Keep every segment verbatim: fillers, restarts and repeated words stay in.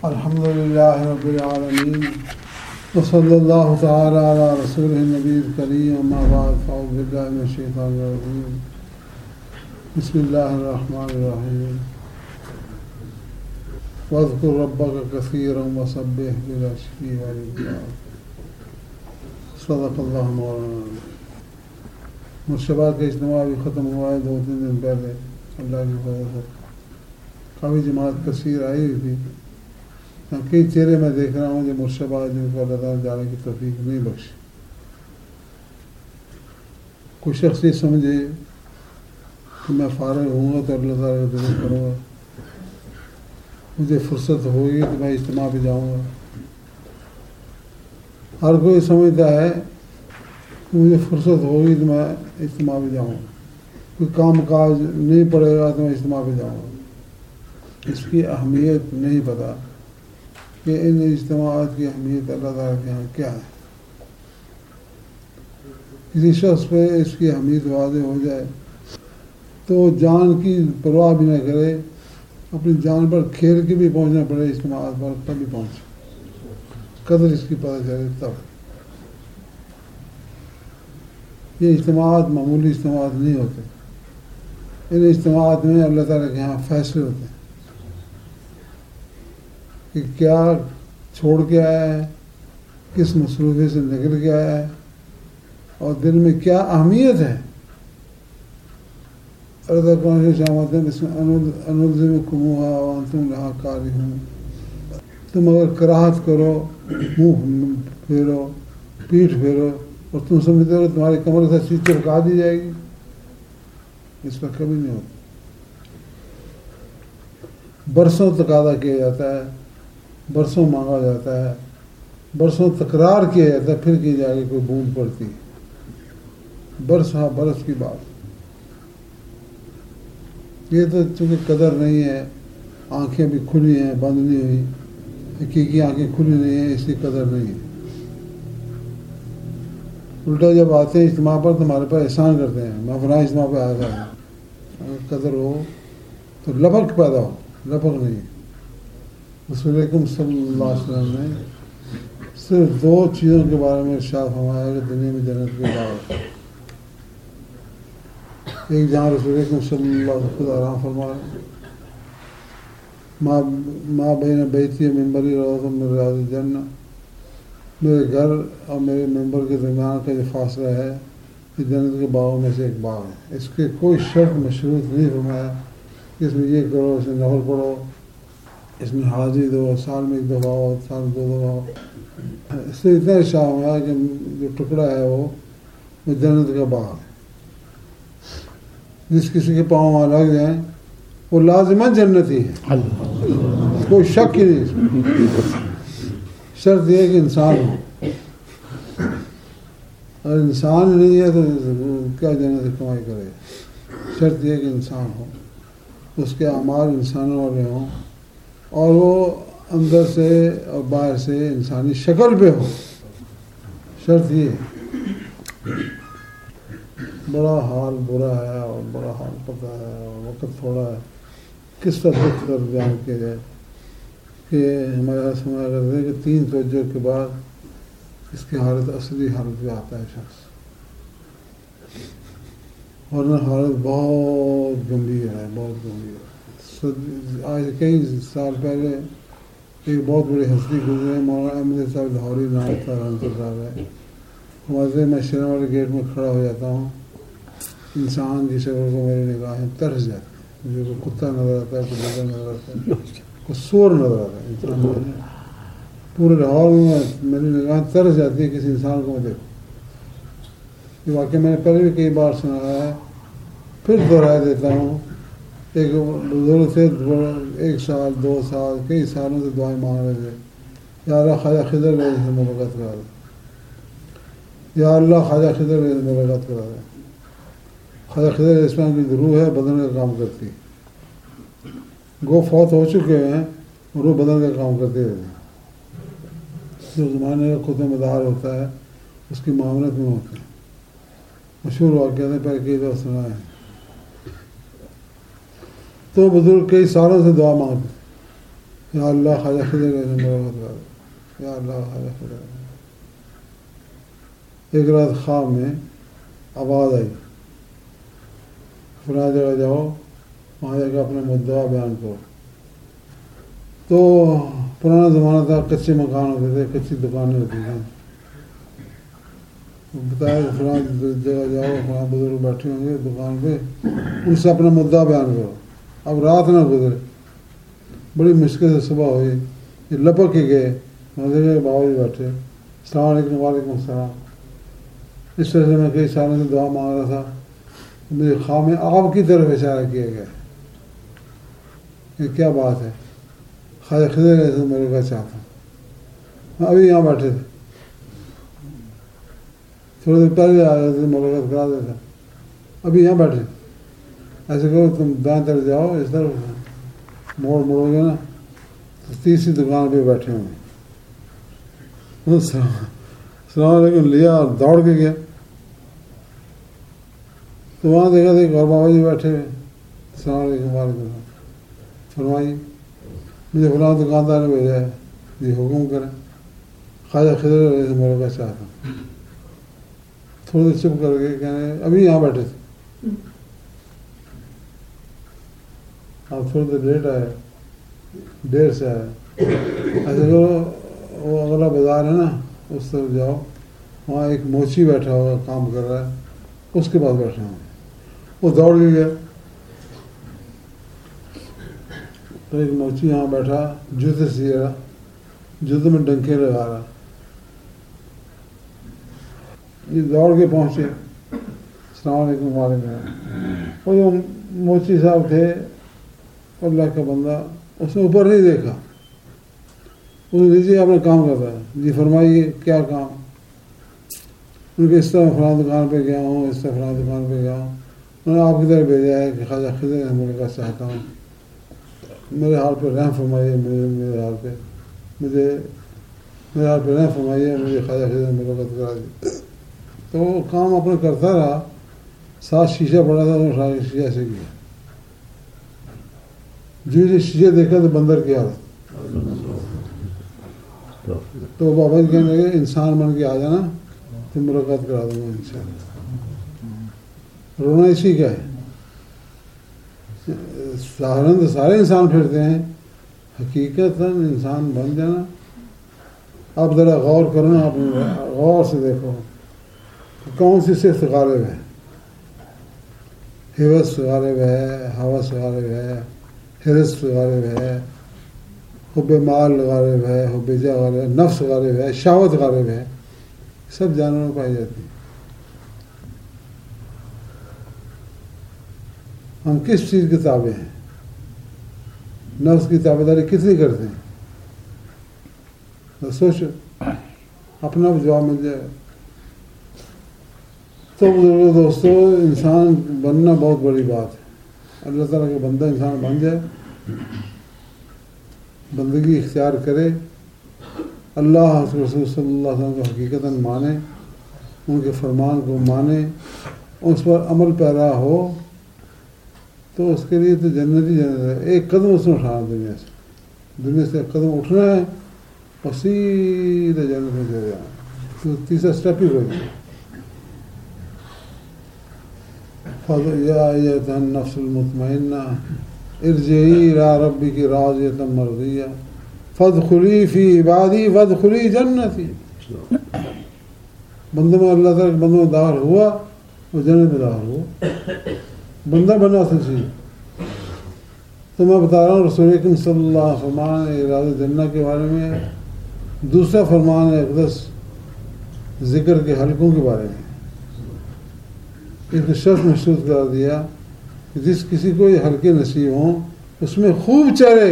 الحمد للہ رب العالمین وصلی اللہ تعالی علی رسول النبی الکریم اما بعد فاعوذ باللہ من الشیطان الرجیم بسم اللہ الرحمن الرحیم واذکر ربک کثیرا وسبح بالعشی والابکار صدق اللہ مولانا۔ مرشبات کا اجتماع بھی ختم ہوا ہے دو تین دن پہلے، اللہ کی فضل سے کافی جماعت کثیر آئی ہوئی تھی۔ کئی چہرے میں دیکھ رہا ہوں جو مرشبات جن کو اللہ تعالیٰ جانے کی توفیق نہیں بخشی۔ کوئی شخص یہ سمجھے کہ میں فارغ ہوں گا تو اللہ تعالیٰ کا ذکر کروں گا، مجھے فرصت ہوگی تو میں اجتماع پہ جاؤں گا۔ ہر کوئی سمجھتا ہے کہ مجھے فرصت ہوگی تو میں اجتماع پہ جاؤں گا، کوئی کام کاج نہیں پڑے گا تو میں اجتماع پہ جاؤں گا۔ اس کی اہمیت نہیں پتہ کہ ان اجتماعات کی اہمیت اللہ تعالیٰ کے یہاں کیا ہے۔ کسی شخص پہ اس کی اہمیت واضح ہو جائے تو جان کی پرواہ بھی نہ کرے، اپنی جان پر کھیل کے بھی پہنچنا پڑے اجتماعات پر، تب بھی پہنچے، قدر اس کی پتہ چلے تب۔ یہ اجتماعات معمولی اجتماعات نہیں ہوتے، ان اجتماعات میں اللہ تعالیٰ کے یہاں فیصلے ہوتے ہیں کہ کیا چھوڑ کے آیا ہے، کس مصروفی سے نکل کے آیا ہے، اور دل میں کیا اہمیت ہے۔ اللہ تعالیٰ شامت ہے اس میں انلزمکموہا وانتم لہا کارہون، تم اگر کراہت کرو، منہ پھیرو، پیٹھ پھیرو، اور تم سمجھتے ہو تمہاری کمر سے چیز چپکا دی جائے گی، اس پر کبھی نہیں ہوتا۔ برسوں تقاضا کیا جاتا ہے، برسوں مانگا جاتا ہے، برسوں تکرار کیا جاتا ہے، پھر کی جا کے کوئی بوند پڑتی ہے، برس ہاں برس کی بات۔ یہ تو چونکہ قدر نہیں ہے، آنکھیں بھی کھلی ہیں، بند نہیں ہوئی، حقیقی آنکھیں کھلی نہیں ہیں، اس کی قدر نہیں ہے۔ الٹا جب آتے ہیں اجتماع پر تو ہمارے پاس احسان کرتے ہیں، میں فلاں اجتماع پہ آ گیا ہوں۔ اگر قدر ہو تو لبک پیدا ہو، لبک نہیں۔ رسول اکرم صلی اللہ علیہ وسلم نے صرف دو چیزوں کے بارے میں ارشاد فرمایا کہ دنیا میں جنت کی دعوت۔ ایک جہاں رسول اکرم صلی اللہ علیہ وسلم خود آرام فرما رہے ہیں، ماں بین بیتی ممبری روضۃ من ریاض الجنہ، میرے گھر اور میرے ممبر کے درمیان کا جو فاصلہ ہے یہ جنت کے باغوں میں سے ایک باغ ہے۔ اس کے کوئی شرط مشروط نہیں فرمایا کہ اس میں یہ کرو، اس میں نفل پڑھو، اس میں حاضری دو، سال میں ایک دفعہ ہو، سال میں دو دفعہ ہو۔ اس سے اتنا ارشاد ہوا کہ جو ٹکڑا ہے وہ وہ جنت کا باغ ہے۔ جس کسی کے پاؤں وہاں لگ جائیں وہ لازماً جنتی ہے، کوئی شک ہی نہیں اس میں۔ شرط یہ ہے کہ انسان ہو، اگر انسان نہیں ہے تو کیا جنت کی کمائی کرے۔ شرط یہ ہے کہ انسان ہو، اس کے اعمال انسانوں والے ہوں، اور وہ اندر سے اور باہر سے انسانی شکل پہ ہو۔ شرط یہ ہے۔ بڑا حال برا ہے اور بڑا حال پتہ ہے اور وقت تھوڑا ہے، کس طرح دکھ کر بیان کیا جائے کہ ہمارے یہاں سمایا کرتے ہیں کہ تین توجہ کے بعد اس کی حالت اصلی حالت پہ آتا ہے شخص، ورنہ حالت بہت گمبھیر ہے، بہت گمبھیر ہے۔ آج کئی سال پہلے ایک بہت بڑی ہستی گزرے، مولانا احمد صاحب لاہوری نام تھا رحمۃ اللہ علیہ۔ ہمارے میں شیروں والے گیٹ میں کھڑا ہو جاتا ہوں، انسان کی شکل کو میری نگاہیں ترس جاتی ہیں، مجھے کوئی کتا نظر آتا ہے، کوئی نظر نظر آتا ہے، کوئی سور نظر آتا ہے، انسان پورے لاہور میں میری نگاہیں ترس جاتی ہے کسی انسان کو میں دیکھوں۔ یہ واقعہ میں نے پہلے بھی کئی بار سنایا ہے، پھر دہرا دیتا ہوں۔ ایک بزرگ سے ایک سال دو سال کئی سالوں سے دعائیں مانگ رہے تھے، یا اللہ خواجہ خضر میرے سے ملاقات کرا دے، یا اللہ خواجہ خضر میرے سے ملاقات کرا دے۔ خواجہ خضر اسلام کی روح ہے، بدن کا کام کرتی ہے، گو فوت ہو چکے ہیں، روح بدن کا کام کرتے رہتے ہیں۔ جو زمانے کا خود مدار ہوتا ہے اس کی معاملت میں ہوتے ہیں۔ مشہور واقعہ نے پہلے کئی بار سنا ہے۔ تو بزرگ کئی سالوں سے دعا مانگتے یا اللہ خواجہ خضر ایسے ملاقات کرا دے، یا اللہ خواجہ خضر۔ ایک رات خواب میں آواز آئی فلاں جگہ جاؤ، وہاں جا کے اپنا مدعا بیان کرو۔ تو پرانا زمانہ تھا، کچے مکان ہوتے تھے، کچی دکانیں ہوتی تھیں، بتایا کہ فلاں جگہ جاؤ، فلاں بزرگ بیٹھے ہوں گے دکان پہ، ان سے اپنا مدعا بیان کرو۔ اب رات نہ گزرے، بڑی مشکل سے صبح ہوئی، یہ لپک کے گئے، وہاں کے بابا جی بیٹھے، السلام علیکم۔ وعلیکم السلام۔ اس طرح سے میں کئی سالوں سے دعا مانگ رہا تھا، مجھے خواب میں آپ کی طرف اشارہ کیا گیا، یہ کیا بات ہے؟ خواجہ خضر ایسے ملاقات چاہتا ہوں، میں ابھی یہاں بیٹھے تھے، تھوڑی دیر پہلے آیا تھے، ملاقات کرا دیتا، ابھی یہاں بیٹھے، ایسے کرو تم دائیں طرف جاؤ، اس طرف موڑ موڑو گے نا تو تیسری دکان پہ بیٹھے ہوں گے۔ السلام علیکم لیا اور دوڑ کے گیا، تو وہاں دیکھا تھا اور بابا جی بیٹھے ہوئے، السلام علیکم۔ وعلیکم السلام۔ فرمائیے، مجھے فلاں دکاندار نے بھیجا ہے، جی حکم کریں، خواجہ خضر سے ملاقات چاہتا ہوں۔ تھوڑی دیر چپ کر کے کہنے ابھی یہاں بیٹھے تھے، آپ تھوڑی دیر لیٹ آئے، دیر سے آئے، ایسے کرو وہ اگلا بازار ہے نا اس طرف جاؤ، وہاں ایک موچی بیٹھا ہوا کام کر رہا ہے، اس کے پاس بیٹھا ہوں۔ وہ دوڑ کے گیا تو ایک موچی یہاں بیٹھا، جوتے سی رہا، جوتے میں ڈنکے لگا رہا، یہ دوڑ کے پہنچے، السلام علیکم۔ وعلیکم السلام۔ وہ جو موچی صاحب تھے اللہ کا بندہ، اس نے اوپر نہیں دیکھا، اس نے نیچے اپنا کام کرتا ہے، جی فرمائیے کیا کام؟ ان کے اس طرح فلاں دکان پہ گیا ہوں، اس طرح فلاں دکان پہ گیا ہوں، انہوں نے آپ کی طرف بھیجا ہے کہ خواجہ خضر سے ملاقات چاہتا ہوں، میرے حال پہ رحم فرمائیے، میرے میرے حال پہ مجھے میرے حال پہ رحم فرمائیے، مجھے خواجہ خضر سے ملاقات کرا دی۔ تو وہ کام اپنا کرتا رہا، ساتھ شیشہ پڑا تھا، تو سارے شیشہ سے کیا، جو یہ شیشہ دیکھا تو بندر کی حالت۔ تو بابا جی کہنے لگے انسان بن کے آ جانا تو ملاقات کرا دوں گا انشاءاللہ۔ رونا اسی کا ہے، ظاہراً تو سارے انسان پھرتے ہیں، حقیقتاً انسان بن جانا۔ آپ ذرا غور کرو نا، آپ غور سے دیکھو کون سی صفت غالب ہے، حوث غالب ہے، ہوس غالب ہے، حرص غالب ہے، حب مال غالب ہے، حب جاہ غالب ہے، نفس غالب ہے، شہوت غالب ہے، سب جانوروں میں پائی جاتی ہیں۔ ہم کس چیز کے تابع ہیں؟ نفس کی تابع داری کتنی کرتے ہیں؟ بس سوچو، اپنا بھی جواب مل جائے گا۔ تو بزرگوں دوستو، انسان بننا بہت بڑی بات ہے، اللہ تعالیٰ کا بندہ انسان بن جائے، بندگی اختیار کرے، اللہ رسول صلی اللہ علیہ وسلم کو حقیقتاً مانے، ان کے فرمان کو مانے، اس پر عمل پیرا ہو، تو اس کے لیے تو جنت ہی جنت ہے۔ ایک قدم اس نے اٹھانا دنیا سے، دنیا سے ایک قدم اٹھنا ہے اور سیدھے جنت میں چلے جانا، تو تیسرا اسٹیپ ہی ہو جائے۔ یا ایتھا النفس المطمئنہ ارجعی الی ربک راضیۃ مرضیہ فادخلی فی عبادی وادخلی جنتی۔ بندوں میں اللہ تعالیٰ کے بندوں میں داخل ہوا، وہ جنت میں داخل ہوا، بندہ بنا سچی۔ تو میں بتا رہا ہوں رسول اکرم صلی اللہ علیہ وسلم نے ارادہ جنت کے بارے میں، دوسرا فرمان ہے اقدس ذکر کے حلقوں کے بارے میں، ایک شرط محسوس کر دیا کہ جس کسی کو یہ حلقے نصیب ہوں اس میں خوب چرے،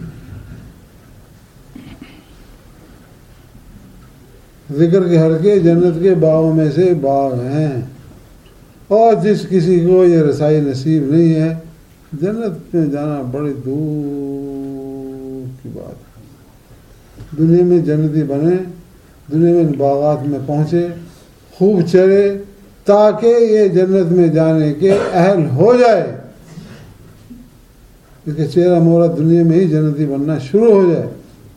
ذکر کے حلقے جنت کے باغوں میں سے باغ ہیں، اور جس کسی کو یہ رسائی نصیب نہیں ہے، جنت میں جانا بڑی دور کی بات ہے۔ دنیا میں جنتی بنے، دنیا میں باغات میں پہنچے، خوب چرے، تاکہ یہ جنت میں جانے کے اہل ہو جائے۔ اس کا چہرہ مورا دنیا میں ہی جنتی بننا شروع ہو جائے.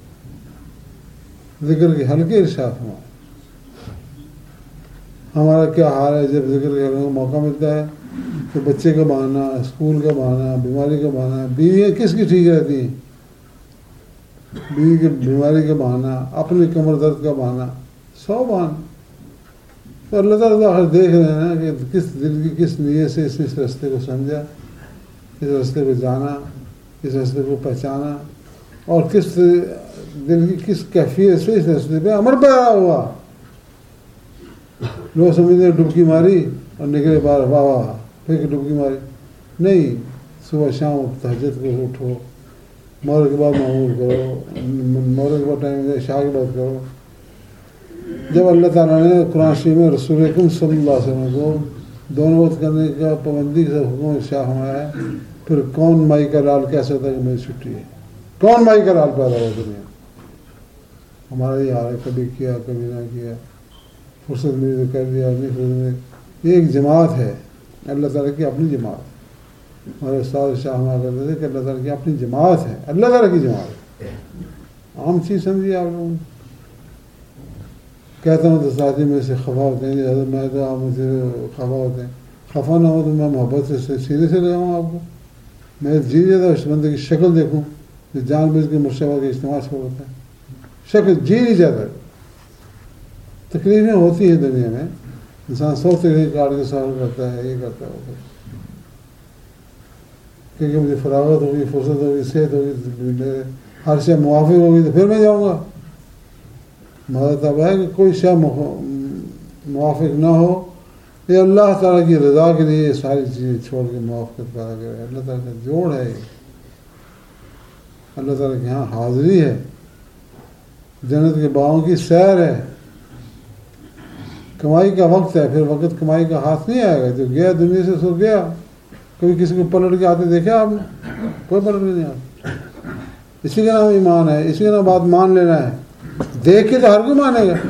ذکر کے ہلکے ارشاد ہوا. ہمارا کیا حال ہے جب ذکر کے ہلکے کو موقع ملتا ہے تو بچے کا بہانا، اسکول کا بہانا، بیماری کا بہانا. بیویاں کس کی ٹھیک رہتی ہیں؟ بیوی کی بیماری کا بہانا، اپنی کمر درد کا بہانا، سو بہانا. تو اللہ تعالیٰ آخر دیکھ رہے ہیں نا کہ کس دل کی کس نیت سے اس اس راستے کو سمجھا، اس راستے کو جانا، اس راستے کو پہچانا، اور کس دل کی کس کیفیت سے اس راستے پہ عمل پیدا ہوا. لوگ سمجھتے ڈبکی ماری اور نکلے باہر، واہ واہ پھر ڈبکی ماری. نہیں، صبح شام تہجد کو اٹھو، مغرب کے بعد معمول کرو، مغرب کے بعد ٹائم عشاء کے بعد کرو. جب اللہ تعالیٰ نے قرآن شریف میں رسول اکرم صلی اللہ علیہ وسلم کو دونوں وقت کرنے کا پابندی کا حکم ارشاد فرمایا ہے، پھر کون مائی کا لال کہہ سکتا ہے کہ میری چھٹی ہے؟ کون مائی کا لال پیدا ہو دنیا؟ ہمارا یہ حال ہے، کبھی کیا کبھی نہ کیا، فرصت ملی تو کر دیا، نہیں فرصت ملی. یہ ایک جماعت ہے، اللہ تعالیٰ کی اپنی جماعت. ہمارے استاد شاہ ہما کرتے تھے کہ اللہ تعالیٰ کی اپنی جماعت ہے، اللہ تعالیٰ کی جماعت ہے. عام چیز سمجھیے آپ لوگوں. کہتا ہوں تو ساتھی میں سے خفا ہوتے ہیں، جیسے میں تو آپ مجھ سے خفا ہوتے ہیں. خفا نہ ہو تو میں محبت سے سینے سے لگاؤں آپ کو. میں جی جاتا اس بندے کی شکل دیکھوں جو جان بوجھ کے مرشبہ کے اجتماع سے ہوتا ہے، شکل جی نہیں جاتا. تکلیفیں ہوتی ہیں دنیا میں، انسان سو تکلیف کاٹ کے سفر کرتا ہے، یہ کرتا ہے وہ کرتا ہے. کیونکہ مجھے فراغت ہوگی، فرصت ہوگی، صحت ہوگی، میرے ہر شے موافق ہوگی تو پھر میں جاؤں گا. مدد اب ہے کہ کوئی شے موافق نہ ہو، یہ اللہ تعالیٰ کی رضا کے لیے یہ ساری چیزیں چھوڑ کے موافقت پیدا کرے. اللہ تعالیٰ کا جوڑ ہے، اللہ تعالیٰ کے یہاں حاضری ہے، جنت کے باغوں کی سیر ہے. کمائی کا وقت ہے، پھر وقت کمائی کا ہاتھ نہیں آئے گا. جو گیا دنیا سے سو گیا. کبھی کسی کو پلٹ کے آتے دیکھا آپ نے؟ کوئی پلٹ کے نہیں آتا. اسی کا نام ایمان ہے، اسی کا نام بات مان لینا ہے. دیکھ کے تو ہر کوئی مانے گا.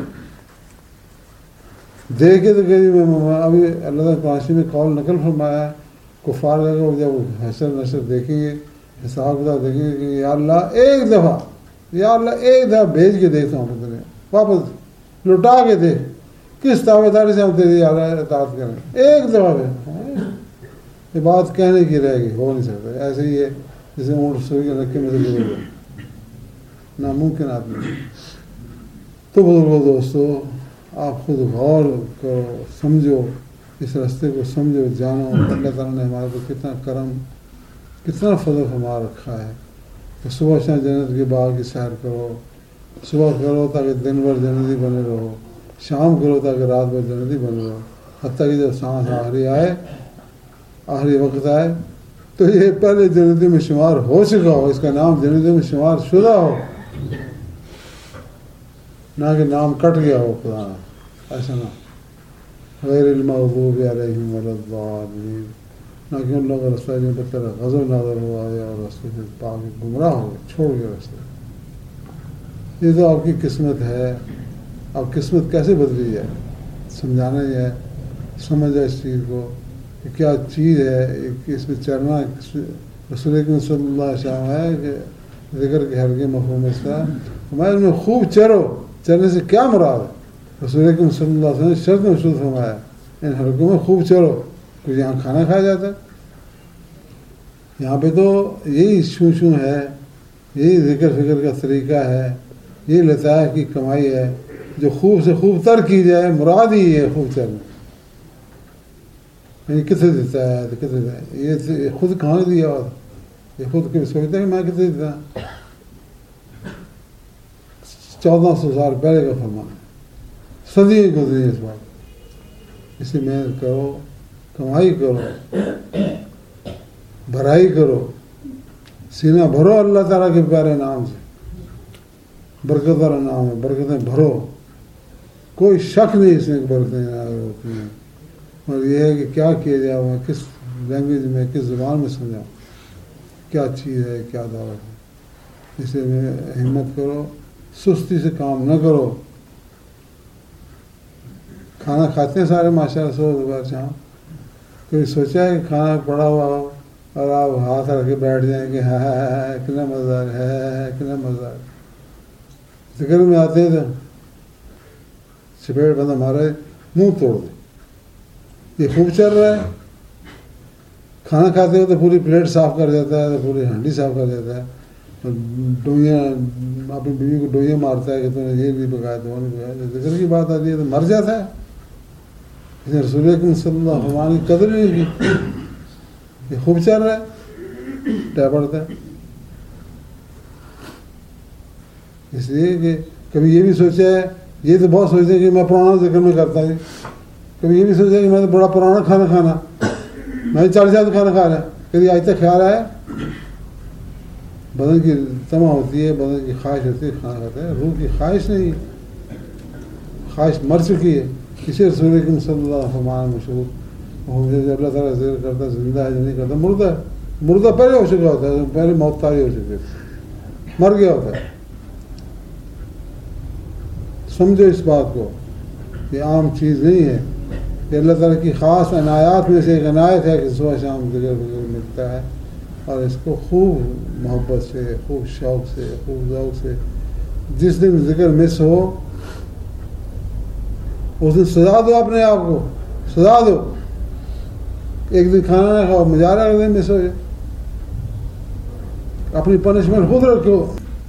دیکھ کے تو ابھی اللہ تعالیٰ قرآن میں قول نقل فرمایا ہے، کفار کا جب وہ حشر نشر دیکھیں گے، حساب کتاب دیکھیں گے کہ یا اللہ ایک دفعہ، یا اللہ ایک دفعہ بھیج کے دیکھتا ہوں تمہیں، واپس لوٹا کے دیکھ، کس دعوے داری سے ہم تیری اطاعت کریں. ایک دفعہ پہ یہ بات کہنے کی رہے گی، ہو نہیں سکتا. ایسے ہی ہے جیسے اونٹ سوئی کے نکے میں سے گزر گئے، ناممکن آدمی. تو بزرگو دوستو، آپ خود غور کرو، سمجھو، اس راستے کو سمجھو، جانو. اللہ تعالیٰ نے ہمارے کو کتنا کرم، کتنا فضل فرما رکھا ہے. تو صبح شام جنت کے باغ کی سیر کرو. صبح کرو تاکہ دن بھر جنتی بنے رہو، شام کرو تاکہ رات بھر جنتی بنے رہو، حتیٰ کہ جب سانس آخری آئے، آخری وقت آئے تو یہ پہلے جنتی میں شمار ہو چکا ہو، اس کا نام جنتی میں شمار شدہ ہو، نہ کہ نام کٹ گیا ہو. خدا ایسا نہ، غیر المغضوب علیہم ولا الضالین، نہ کہ ان لوگوں کا رستہ جن پر تیرا غضب نازل ہوا ہے اور راستے سے پاک گمراہ ہو گئے، چھوڑ گئے راستے. یہ تو آپ کی قسمت ہے. اب قسمت کیسے بدلی جائے، سمجھانا ہی ہے. سمجھ جائے اس چیز کو کہ کیا چیز ہے کہ اس میں چرنا. رسول اکرم صلی اللہ علیہ وسلم ہے کہ ذکر کے حلقے مفہوم اس کا ہمارے میں خوب چرو. چرنے سے کیا مراد ہے؟ رسول اکرم صلی اللہ علیہ وسلم نے شرط مشروط فرمایا ان حلقوں میں خوب چرو. کچھ یہاں کھانا کھایا جاتا ہے، یہاں پہ تو یہی شوں شوں ہے، یہی ذکر فکر کا طریقہ ہے، یہ لطائف کی کمائی ہے جو خوب سے خوب تر کی جائے. مراد ہی ہے خوب چرنا. یعنی کتنے دیتا ہے تو کتنے دیتا ہے، یہ خود کہاں دیا ہوا، یہ خود کبھی سوچتا ہے کہ میں کتنے دیتا. چودہ سو سال پہلے کا فرمان ہے، صدی گزری اس بات. اسی محنت کرو، کمائی کرو، بھرائی کرو، سینہ بھرو اللہ تعالیٰ کے پیارے نام سے. برکت والا نام ہے، برکتیں بھرو. کوئی شک نہیں اس میں برکتیں ہوتی ہیں. اور یہ ہے کہ کیا کیا جائے، میں کس لینگویج میں، کس زبان میں سمجھاؤں، کیا چیز ہے، کیا دعوت ہے. اسے میں ہمت کرو، سستی سے کام نہ کرو. کھانا کھاتے ہیں سارے ماشاء اللہ، سو دوپہر شام. کبھی سوچا ہے کہ کھانا پڑا ہوا ہو اور آپ ہاتھ رکھ کے بیٹھ جائیں کہ ہاں ہاں کتنا مزہ ہے کتنا مزہ ذکر میں آتے ہیں تو چپیٹ بندہ ہمارے منہ توڑ دے، یہ خوب چل رہا ہے. کھانا کھاتے ہو تو پوری پلیٹ صاف کر دیتا ہے، تو پوری ہانڈی صاف کر دیتا ہے، ڈوئیاں اپنی بیوی کو ڈوئیاں مارتا ہے کہ تو نے یہ نہیں پکایا تو وہ نہیں پکایا. ذکر کی بات آتی ہے تو مر جاتا ہے. اس نے رسول اکرم صلی اللہ علیہ وسلم کی قدر نہیں کی. یہ خوب چل رہا ہے ٹہ پڑتا ہے. اس لیے کہ کبھی یہ بھی سوچا ہے، یہ تو بہت سوچتے ہیں کہ میں پرانا ذکر میں کرتا ہوں، کبھی یہ بھی سوچا کہ میں تو بڑا پرانا کھانا کھانا، میں چالیس سال کھانا کھا رہا ہے. کبھی آج تک خیال آیا؟ بدن کی تما ہوتی ہے، بدن کی خواہش ہوتی ہے کھانا کھاتا ہے، روح کی خواہش نہیں، خواہش مر چکی ہے. اسی رسول اکرم صلی اللہ علیہ وسلم مشہور اللہ تعالیٰ ذکر کرتا زندہ ہے جو نہیں کرتا مردہ ہے. مردہ پہلے ہو چکا ہوتا ہے، پہلے موت طاری ہو چکی ہے، مر گیا ہوتا ہے. سمجھو اس بات کو، یہ عام چیز نہیں ہے، کہ اللہ تعالیٰ کی خاص عنایات میں سے ایک عنایت ہے کہ صبح شام ذکر ذکر ملتا ہے. اور اس کو خوب محبت سے، خوب شوق سے، خوب ذوق سے، جس دن ذکر مس ہو اس دن سزا دو، اپنے آپ کو سزا دو. ایک دن کھانا نہ کھاؤ، مزارہ ایک دن مس ہو جائے، اپنی پنشمنٹ خود رکھو.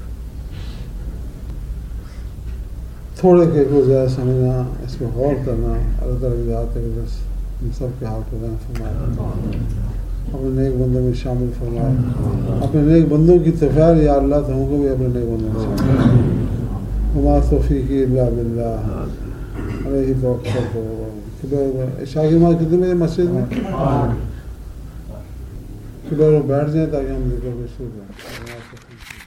تھوڑے کے کو زیادہ سمجھنا، اس کو غور کرنا. اللہ تعالیٰ کی ذات ہے کہ بس ہم سب کے حال کو فرمائے، اپنے نیک بندوں میں شامل فرمائے. اپنے نیک بندوں کی تفیل یا اللہ تو ہم کو بھی اپنے نیک بندوں میں شامل. وما توفیقی الا باللہ علیہ توکلت. عشاء کی نماز کتنے بجے مسجد میں؟ بیٹھ جائیں تاکہ ہم ذکر کو شروع کریں.